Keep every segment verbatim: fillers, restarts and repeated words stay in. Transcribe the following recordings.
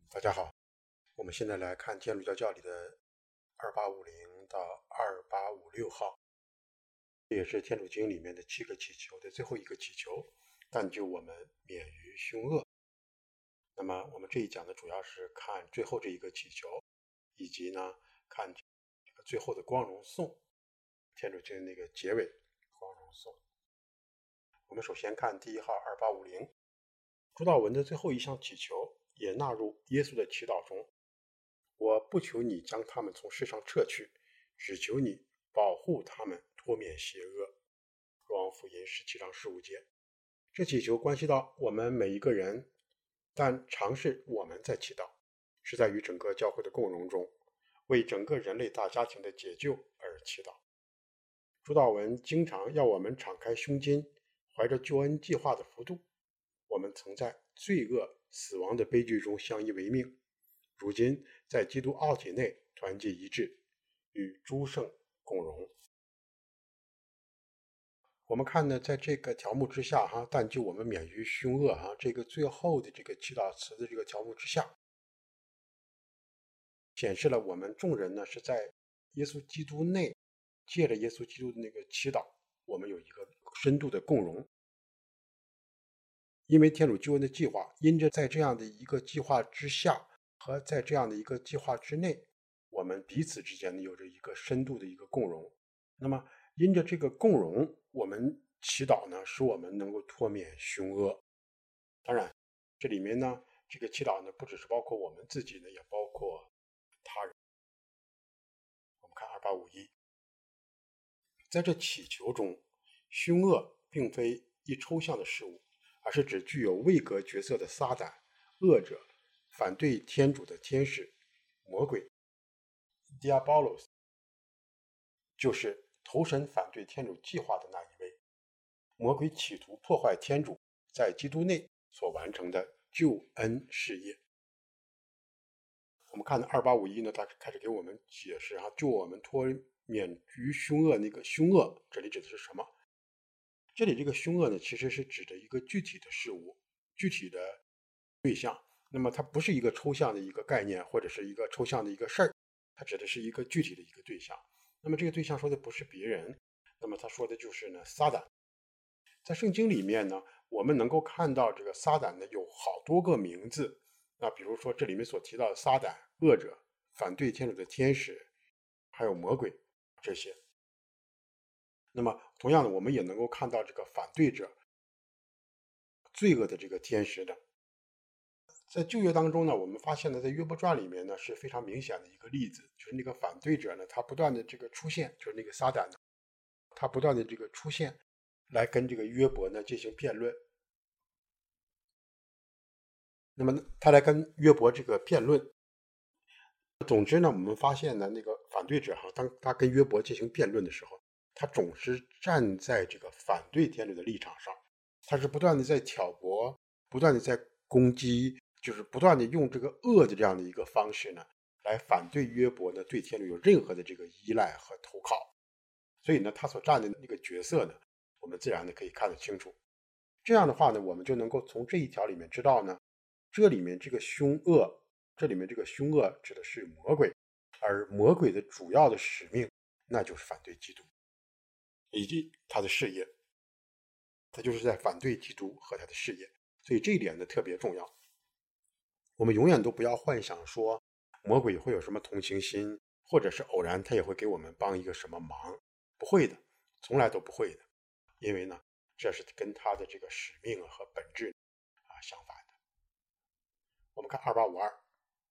大家好，我们现在来看天主教教理的二八五零到二八五六号，这也是天主经里面的七个祈求的最后一个祈求，但救我们免于凶恶。那么我们这一讲呢，主要是看最后这一个祈求，以及呢看这个最后的光荣颂，天主经那个结尾光荣颂。我们首先看第一号二八五零，主祷文的最后一项祈求也纳入耶稣的祈祷中。我不求你将他们从世上撤去，只求你保护他们脱免邪恶。若望福音十七章十五节。这祈求关系到我们每一个人，但常是我们在祈祷，是在与整个教会的共荣中，为整个人类大家庭的解救而祈祷。主祷文经常要我们敞开胸襟，怀着救恩计划的幅度。我们曾在罪恶死亡的悲剧中相依为命，如今在基督奥体内团结一致，与诸圣共荣。我们看呢，在这个条目之下哈，但救我们免于凶恶哈，这个最后的这个祈祷词的这个条目之下，显示了我们众人呢是在耶稣基督内，借着耶稣基督的那个祈祷，我们有一个深度的共荣。因为天主救恩的计划，因着在这样的一个计划之下和在这样的一个计划之内，我们彼此之间有着一个深度的一个共荣。那么因着这个共荣，我们祈祷呢，使我们能够脱免凶恶。当然这里面呢，这个祈祷呢，不只是包括我们自己呢，也包括他人。我们看二八五一，在这祈求中，凶恶并非一抽象的事物，而是指具有位格角色的撒旦、恶者、反对天主的天使、魔鬼 Diabolos， 就是投身反对天主计划的那一位。魔鬼企图破坏天主在基督内所完成的救恩事业。我们看到二八五一呢，他开始给我们解释啊，救我们脱免于凶恶，那个凶恶这里指的是什么？这里这个凶恶呢，其实是指的一个具体的事物，具体的对象。那么它不是一个抽象的一个概念，或者是一个抽象的一个事儿，它指的是一个具体的一个对象。那么这个对象说的不是别人，那么他说的就是呢撒旦。在圣经里面呢，我们能够看到这个撒旦呢有好多个名字。那比如说这里面所提到的撒旦、恶者、反对天主的天使，还有魔鬼这些。那么同样的，我们也能够看到这个反对者、罪恶的这个天使的。在旧约当中呢，我们发现呢，在约伯传里面呢是非常明显的一个例子，就是那个反对者呢，他不断的这个出现，就是那个撒旦呢，他不断的这个出现，来跟这个约伯呢进行辩论。那么他来跟约伯这个辩论。总之呢，我们发现呢，那个反对者哈，当他跟约伯进行辩论的时候，他总是站在这个反对天主的立场上，他是不断的在挑拨，不断的在攻击，就是不断的用这个恶的这样的一个方式呢，来反对约伯呢对天主有任何的这个依赖和投靠。所以呢，他所占的那个角色呢，我们自然的可以看得清楚。这样的话呢，我们就能够从这一条里面知道呢，这里面这个凶恶。这里面这个凶恶指的是魔鬼，而魔鬼的主要的使命那就是反对基督以及他的事业，他就是在反对基督和他的事业。所以这一点呢特别重要。我们永远都不要幻想说魔鬼会有什么同情心，或者是偶然他也会给我们帮一个什么忙，不会的，从来都不会的。因为呢，这是跟他的这个使命和本质啊相反的。我们看二八五二。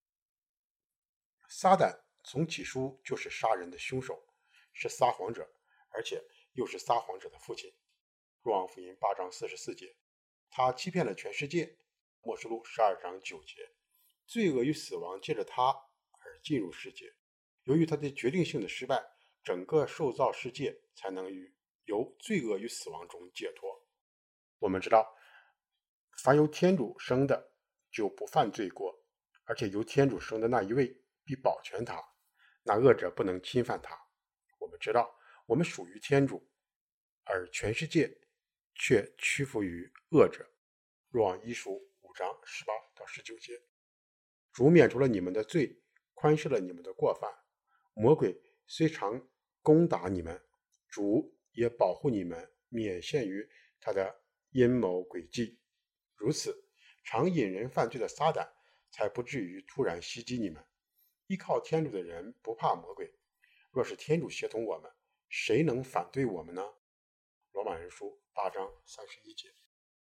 撒旦从起初就是杀人的凶手，是撒谎者，而且又是撒谎者的父亲。若望福音八章四十四节，他欺骗了全世界。默示录十二章九节，罪恶与死亡借着他而进入世界。由于他的决定性的失败，整个受造世界才能与由罪恶与死亡中解脱。我们知道，凡由天主生的就不犯罪过，而且由天主生的那一位必保全他，那恶者不能侵犯他。我们知道，我们属于天主，而全世界却屈服于恶者。若望一书五章十八到十九节。 主免除了你们的罪，宽赦了你们的过犯。魔鬼虽常攻打你们，主也保护你们免陷于他的阴谋诡计。如此，常引人犯罪的撒旦才不至于突然袭击你们。依靠天主的人不怕魔鬼，若是天主协同我们，谁能反对我们呢？罗马人书八章三十一节。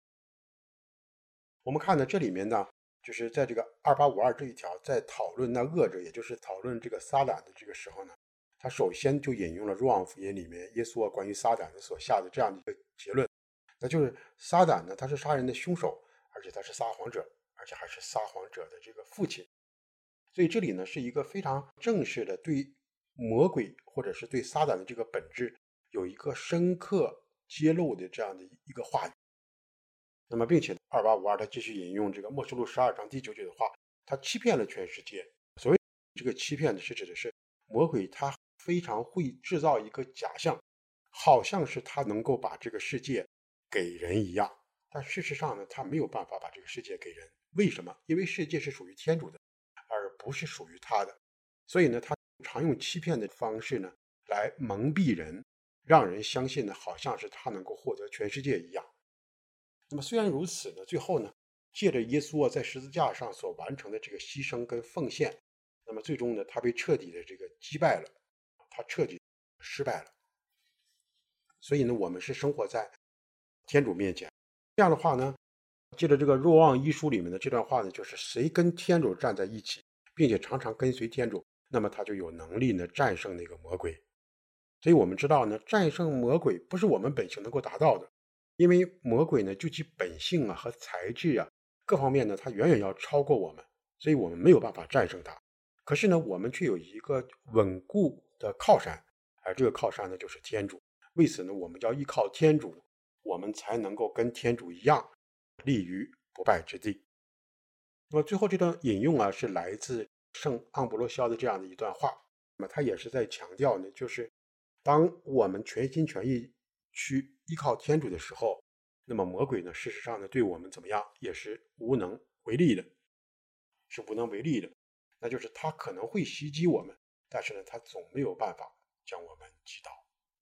我们看呢，这里面呢，就是在这个二八五二这一条，在讨论那恶者，也就是讨论这个撒旦的这个时候呢，他首先就引用了若望福音里面耶稣关于撒旦所下的这样的一个结论，那就是撒旦呢，他是杀人的凶手，而且他是撒谎者，而且还是撒谎者的这个父亲。所以这里呢，是一个非常正式的对魔鬼或者是对撒旦的这个本质有一个深刻揭露的这样的一个话语。那么并且二八五二他继续引用这个默示录十二章第九节的话，他欺骗了全世界。所谓这个欺骗的是指的是魔鬼他非常会制造一个假象，好像是他能够把这个世界给人一样，但事实上呢，他没有办法把这个世界给人。为什么？因为世界是属于天主的，而不是属于他的。所以呢，他常用欺骗的方式呢来蒙蔽人，让人相信呢好像是他能够获得全世界一样。那么虽然如此呢，最后呢，借着耶稣啊在十字架上所完成的这个牺牲跟奉献，那么最终呢，他被彻底的这个击败了，他彻底失败了。所以呢，我们是生活在天主面前。这样的话呢，借着这个若望一书里面的这段话呢，就是谁跟天主站在一起，并且常常跟随天主，那么他就有能力呢战胜那个魔鬼。所以我们知道呢，战胜魔鬼不是我们本性能够达到的。因为魔鬼呢，就其本性啊和才智啊各方面呢，它远远要超过我们，所以我们没有办法战胜它。可是呢，我们却有一个稳固的靠山，而这个靠山呢，就是天主。为此呢，我们要依靠天主，我们才能够跟天主一样，立于不败之地。那么最后这段引用啊，是来自圣盎伯罗肖的这样的一段话。那么他也是在强调呢，就是当我们全心全意去依靠天主的时候，那么魔鬼呢，事实上呢，对我们怎么样也是无能为力的，是无能为力的。那就是他可能会袭击我们，但是呢，他总没有办法将我们击倒。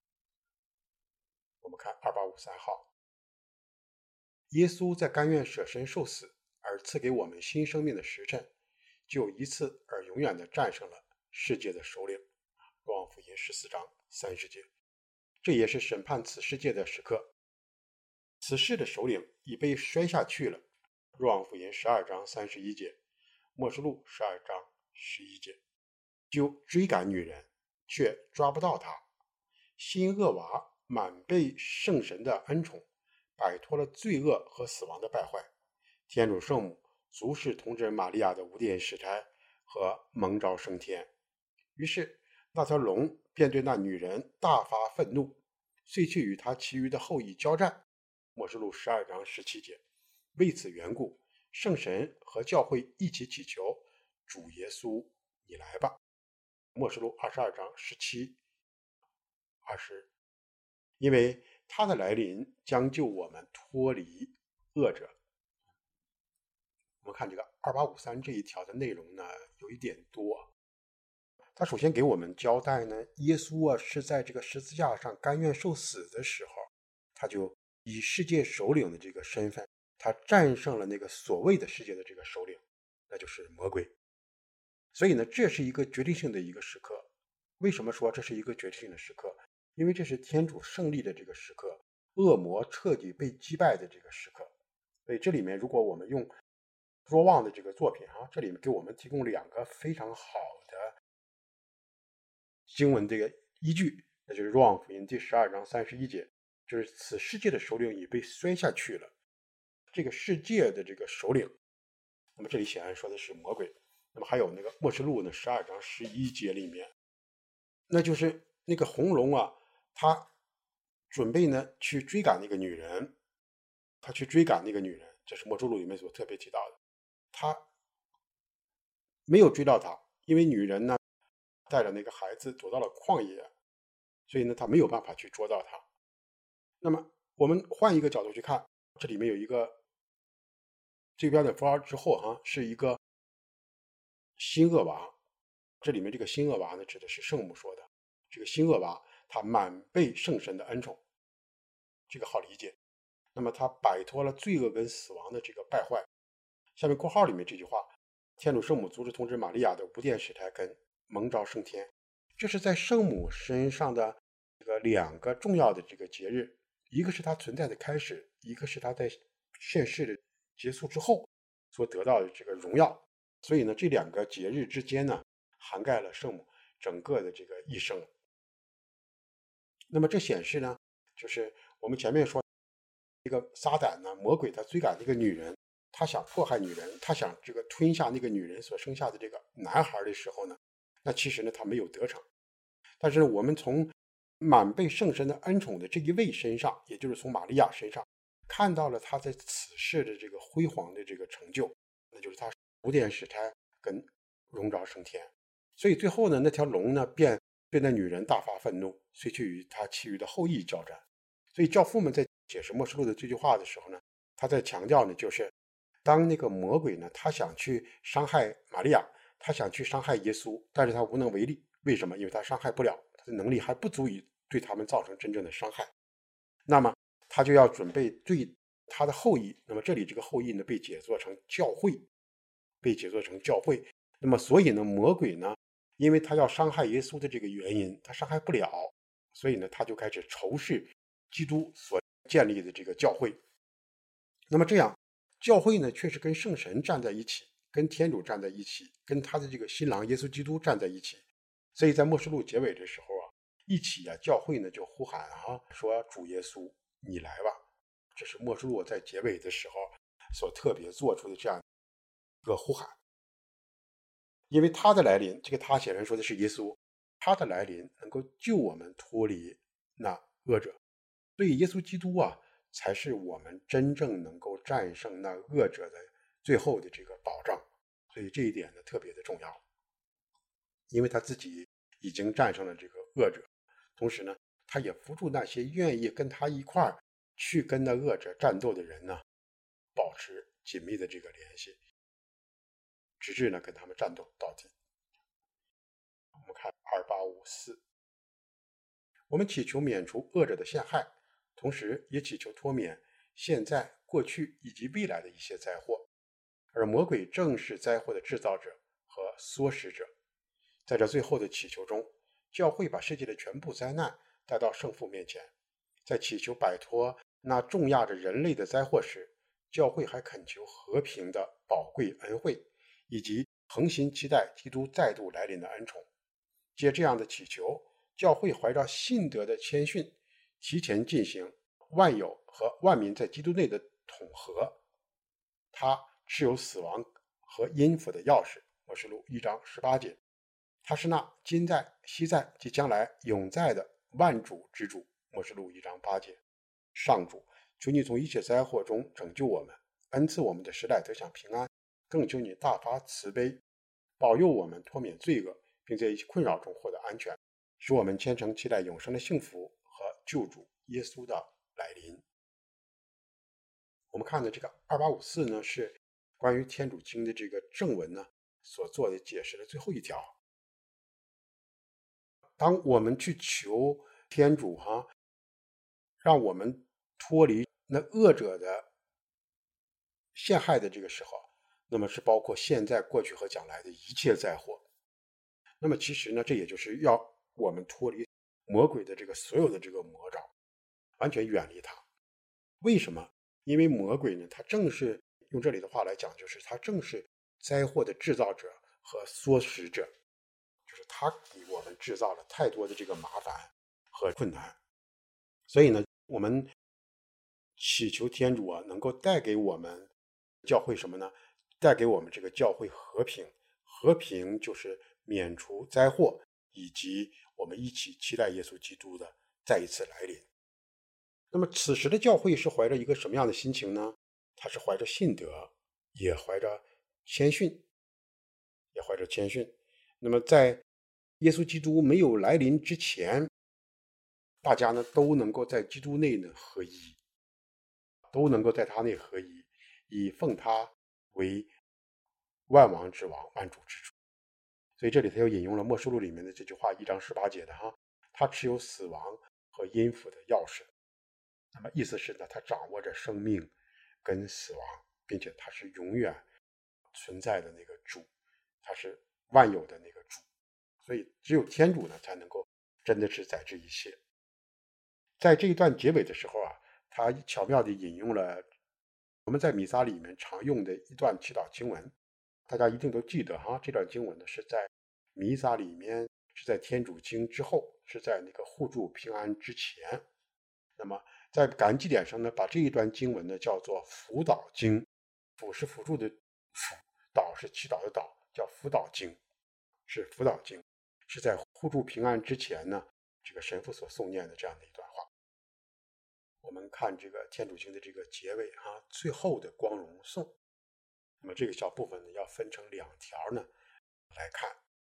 我们看二八五三号，耶稣在甘愿舍身受死而赐给我们新生命的时辰，就一次而永远的战胜了世界的首领。若望福音十四章三十节。这也是审判此世界的时刻，此世的首领已被摔下去了。若望福音十二章三十一节，默示录十二章十一节。就追赶女人，却抓不到她。新厄娃满被圣神的恩宠，摆脱了罪恶和死亡的败坏。天主圣母足是童贞玛利亚的无殿使差和蒙召升天。于是那条龙便对那女人大发愤怒，遂去与她其余的后裔交战。默示录十二章十七节。为此缘故，圣神和教会一起祈求主耶稣，你来吧。默示录二十二章十七、二十。因为他的来临将救我们脱离恶者。我们看这个二八五三这一条的内容呢，有一点多。他首先给我们交代呢，耶稣啊是在这个十字架上甘愿受死的时候，他就以世界首领的这个身份，他战胜了那个所谓的世界的这个首领，那就是魔鬼。所以呢，这是一个决定性的一个时刻。为什么说这是一个决定性的时刻？因为这是天主胜利的这个时刻，恶魔彻底被击败的这个时刻。所以这里面如果我们用若望的这个作品啊，这里面给我们提供两个非常好的经文这个依据，那就是若望福音第十二章三十一节，就是此世界的首领已被摔下去了。这个世界的这个首领，那么这里显然说的是魔鬼。那么还有那个默示录呢十二章十一节里面，那就是那个红龙啊，他准备呢去追赶那个女人，他去追赶那个女人，这是默示录里面所特别提到的。他没有追到她，因为女人呢带着那个孩子躲到了旷野，所以呢他没有办法去捉到她。那么我们换一个角度去看，这里面有一个这个标点符号之后哈、啊，是一个新厄娃，这里面这个新厄娃呢，指的是圣母说的。这个新厄娃，他满被圣神的恩宠，这个好理解。那么他摆脱了罪恶跟死亡的这个败坏。下面括号里面这句话，天主圣母足之同知玛利亚的无玷始胎跟蒙召升天，这是在圣母身上的这个两个重要的这个节日，一个是它存在的开始，一个是它在现世的结束之后所得到的这个荣耀。所以呢，这两个节日之间呢，涵盖了圣母整个的这个一生。那么这显示呢，就是我们前面说这个撒旦呢，魔鬼他追赶这个女人，他想迫害女人，他想这个吞下那个女人所生下的这个男孩的时候呢，那其实呢他没有得逞。但是我们从满被圣神的恩宠的这一位身上，也就是从玛利亚身上，看到了他在此世的这个辉煌的这个成就，那就是他无玷始胎跟荣召升天。所以最后呢，那条龙呢便对那女人大发愤怒，遂去与他其余的后裔交战。所以教父们在解释默示录的这句话的时候呢，他在强调呢，就是当那个魔鬼呢，他想去伤害玛利亚，他想去伤害耶稣，但是他无能为力。为什么？因为他伤害不了，他的能力还不足以对他们造成真正的伤害。那么他就要准备对他的后裔，那么这里这个后裔呢，被解作成教会，被解作成教会。那么所以呢，魔鬼呢，因为他要伤害耶稣的这个原因，他伤害不了，所以呢，他就开始仇视基督所建立的这个教会。那么这样，教会呢，却是跟圣神站在一起，跟天主站在一起，跟他的这个新郎耶稣基督站在一起。所以在默示录结尾的时候啊，一起啊，教会呢就呼喊啊，说主耶稣，你来吧。这是默示录在结尾的时候所特别做出的这样一个呼喊。因为他的来临，这个他显然说的是耶稣，他的来临能够救我们脱离那恶者。所以耶稣基督啊，才是我们真正能够战胜那恶者的最后的这个保障。所以这一点呢特别的重要，因为他自己已经战胜了这个恶者，同时呢，他也扶助那些愿意跟他一块儿去跟那恶者战斗的人呢，保持紧密的这个联系，直至呢跟他们战斗到底。我们看二八五四，我们祈求免除恶者的陷害，同时也祈求脱免现在、过去以及未来的一些灾祸，而魔鬼正是灾祸的制造者和唆使者。在这最后的祈求中，教会把世界的全部灾难带到圣父面前。在祈求摆脱那重压着人类的灾祸时，教会还恳求和平的宝贵恩惠，以及恒心期待基督再度来临的恩宠。借这样的祈求，教会怀着信德的谦逊，提前进行万有和万民在基督内的统合。他持有死亡和阴府的钥匙，默示录一章十八节。他是那今在、昔在及将来永在的万主之主，默示录一章八节。上主，求你从一切灾祸中拯救我们，恩赐我们的时代得享平安，更求你大发慈悲，保佑我们脱免罪恶，并在一切困扰中获得安全，使我们虔诚期待永生的幸福和救主耶稣的来临。我们看的这个二八五四呢，是关于天主经的这个正文呢所做的解释的最后一条。当我们去求天主哈，让我们脱离那恶者的陷害的这个时候，那么是包括现在、过去和将来的一切灾祸。那么其实呢，这也就是要我们脱离魔鬼的这个所有的这个魔爪，完全远离他。为什么？因为魔鬼呢，他正是用这里的话来讲，就是他正是灾祸的制造者和唆使者，就是他给我们制造了太多的这个麻烦和困难。所以呢，我们祈求天主啊，能够带给我们教会什么呢？带给我们这个教会和平。和平就是免除灾祸，以及我们一起期待耶稣基督的再一次来临。那么此时的教会是怀着一个什么样的心情呢？它是怀着信德，也怀着谦逊，也怀着谦逊。那么在耶稣基督没有来临之前，大家呢都能够在基督内呢合一，都能够在他内合一，以奉他为万王之王、万主之主。 所以这里他又引用了默示录里面的这句话一章十八节的哈，他持有死亡和阴府的钥匙。那么意思是呢，他掌握着生命跟死亡，并且他是永远存在的那个主，他是万有的那个主。所以只有天主呢才能够真的是宰制一切。在这一段结尾的时候啊，他巧妙地引用了我们在弥撒里面常用的一段祈祷经文，大家一定都记得哈。这段经文呢是在弥撒里面，是在天主经之后，是在那个互助平安之前。那么在感恩祭典上呢，把这一段经文呢叫做辅导经，辅是辅助的辅，祷是祈祷的祷，叫辅导经，是辅导经，是在互助平安之前呢，这个神父所诵念的这样的一段话。我们看这个天主经的这个结尾哈，最后的光荣颂。那么这个小部分呢，要分成两条呢来看。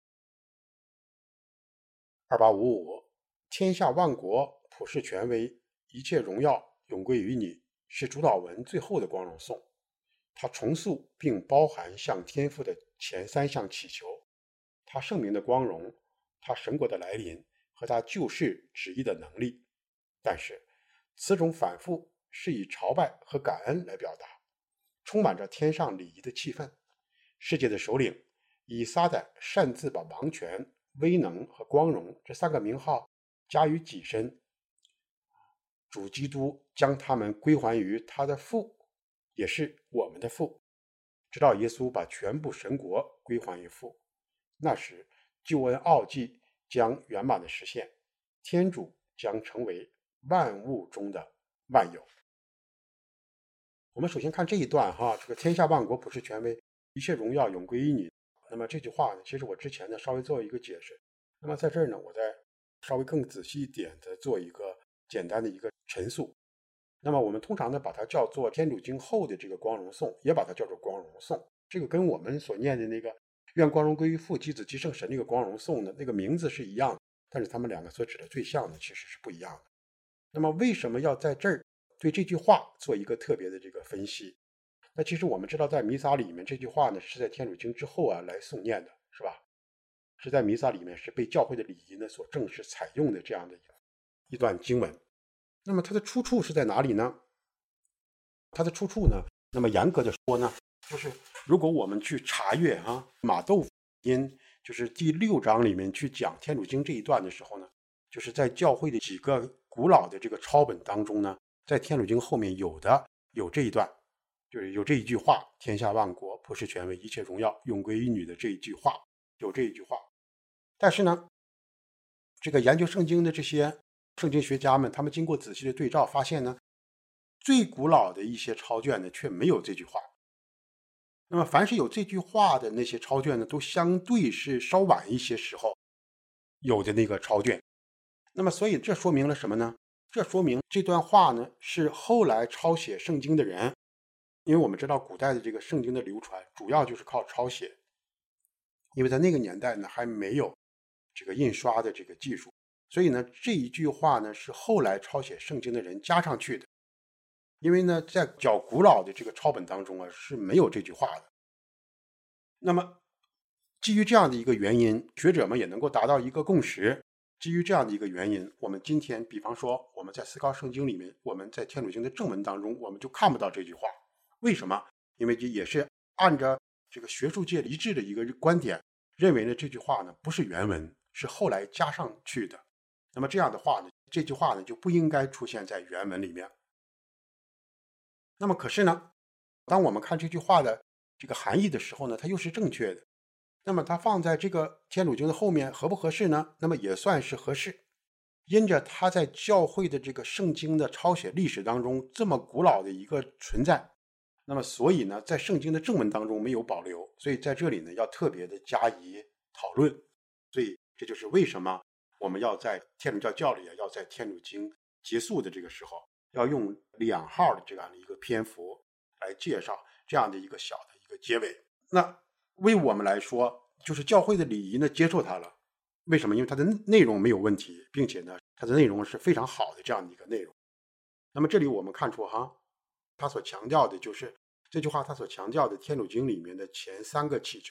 二八五五，天下万国普世权威，一切荣耀永归于你，是主祷文最后的光荣颂。它重塑并包含向天父的前三项祈求，他圣名的光荣，他神国的来临和他救世旨意的能力。但是此种反复是以朝拜和感恩来表达，充满着天上礼仪的气氛。世界的首领以撒旦擅自把王权、威能和光荣这三个名号加于己身，主基督将他们归还于他的父，也是我们的父，直到耶稣把全部神国归还于父。那时救恩奥迹将圆满的实现，天主将成为万物中的万有。我们首先看这一段哈，这个天下万国普世权威，一切荣耀永归于你。那么这句话呢，其实我之前呢稍微做一个解释，那么在这儿呢，我再稍微更仔细一点的做一个简单的一个陈述。那么我们通常呢把它叫做天主经后的这个光荣颂，也把它叫做光荣颂。这个跟我们所念的那个愿光荣归于父及子及圣神那个光荣颂呢，那个名字是一样的，但是他们两个所指的对象呢其实是不一样的。那么为什么要在这儿对这句话做一个特别的这个分析？那其实我们知道，在弥撒里面这句话呢是在天主经之后啊来诵念的，是吧？是在弥撒里面是被教会的礼仪呢所正式采用的这样的一段经文。那么它的出处是在哪里呢？它的出处呢，那么严格的说呢，就是如果我们去查阅啊马窦福音，就是第六章里面去讲天主经这一段的时候呢，就是在教会的几个古老的这个抄本当中呢，在天主经后面有的有这一段，就是有这一句话，天下万国普世权威，一切荣耀永归于你的这一句话，有这一句话。但是呢，这个研究圣经的这些圣经学家们，他们经过仔细的对照，发现呢，最古老的一些抄卷呢却没有这句话。那么凡是有这句话的那些抄卷呢，都相对是稍晚一些时候有的那个抄卷。那么所以这说明了什么呢？这说明这段话呢是后来抄写圣经的人，因为我们知道古代的这个圣经的流传主要就是靠抄写，因为在那个年代呢还没有这个印刷的这个技术，所以呢这一句话呢是后来抄写圣经的人加上去的。因为呢在较古老的这个抄本当中啊是没有这句话的。那么基于这样的一个原因，学者们也能够达到一个共识。基于这样的一个原因，我们今天比方说我们在思考圣经里面，我们在天主经的正文当中我们就看不到这句话。为什么？因为这也是按照这个学术界一致的一个观点，认为呢这句话呢不是原文，是后来加上去的。那么这样的话呢，这句话呢就不应该出现在原文里面。那么可是呢，当我们看这句话的这个含义的时候呢，它又是正确的。那么它放在这个天主经的后面合不合适呢？那么也算是合适。因着它在教会的这个圣经的抄写历史当中这么古老的一个存在，那么所以呢在圣经的正文当中没有保留，所以在这里呢要特别的加以讨论。所以这就是为什么我们要在天主教教理啊，要在天主经结束的这个时候要用两号的这样的一个篇幅来介绍这样的一个小的一个结尾。那为我们来说，就是教会的礼仪呢接受它了。为什么？因为它的内容没有问题，并且呢它的内容是非常好的这样的一个内容。那么这里我们看出哈，他所强调的就是这句话，他所强调的天主经里面的前三个祈求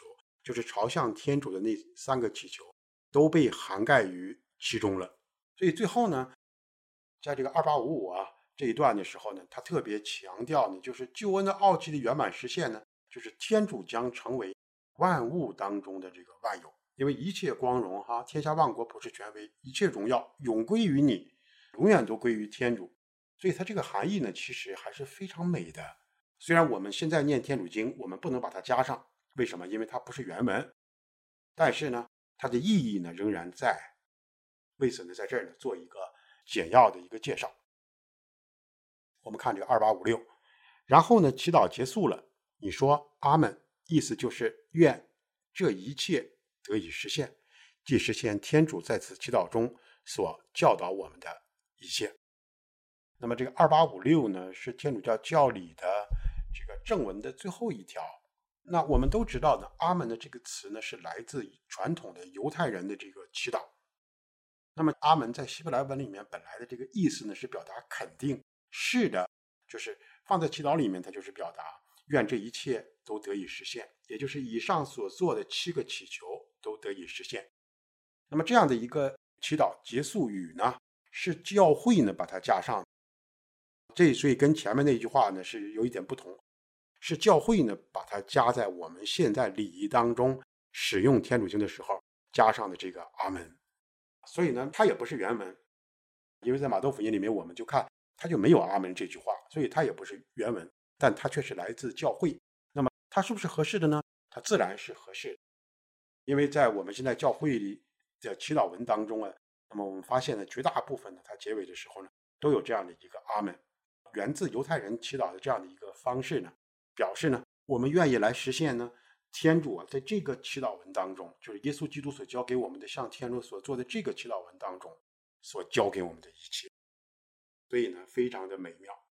就是朝向天主的那三个祈求，都被涵盖于其中了。所以最后呢，在这个二八五五啊这一段的时候呢，他特别强调呢，就是救恩的奥迹的圆满实现呢，就是天主将成为万物当中的这个万有，因为一切光荣哈，天下万国普世权威，一切荣耀永归于你，永远都归于天主。所以它这个含义呢，其实还是非常美的。虽然我们现在念天主经，我们不能把它加上，为什么？因为它不是原文，但是呢，它的意义呢仍然在。为此呢，在这儿呢做一个简要的一个介绍。我们看这个二八五六，然后呢，祈祷结束了，你说阿门，意思就是愿这一切得以实现，即实现天主在此祈祷中所教导我们的一切。那么这个二八五六呢，是天主教教理的这个正文的最后一条。那我们都知道呢，阿门的这个词呢，是来自传统的犹太人的这个祈祷。那么阿门在希伯来文里面本来的这个意思呢，是表达肯定，是的，就是放在祈祷里面，它就是表达愿这一切都得以实现，也就是以上所做的七个祈求都得以实现。那么这样的一个祈祷结束语呢，是教会呢把它加上，这所以跟前面那句话呢是有一点不同，是教会呢把它加在我们现在礼仪当中使用天主经的时候加上的这个阿门。所以呢，它也不是原文，因为在马窦福音里面我们就看它就没有阿门这句话，所以它也不是原文，但它却是来自教会。那么它是不是合适的呢？它自然是合适的，因为在我们现在教会里的祈祷文当中啊，那么我们发现呢，绝大部分呢，它结尾的时候呢，都有这样的一个阿门，源自犹太人祈祷的这样的一个方式呢，表示呢，我们愿意来实现呢。天主啊，在这个祈祷文当中，就是耶稣基督所教给我们的，向天主所做的这个祈祷文当中，所教给我们的一切，所以呢，非常的美妙。